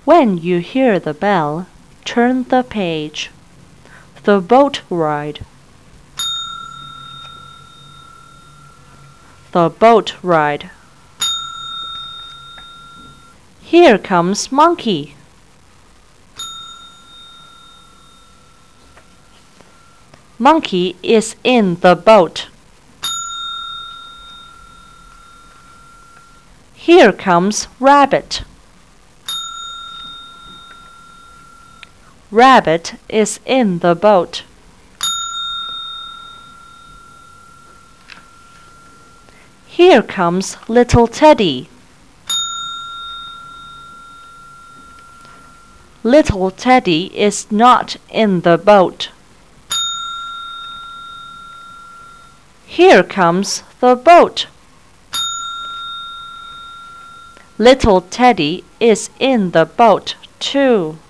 When you hear the bell, turn the page. The boat ride. The boat ride. Here comes Monkey. Monkey is in the boat. Here comes Rabbit. Rabbit is in the boat. Here comes Little Teddy. Little Teddy is not in the boat. Here comes the boat. Little Teddy is in the boat too.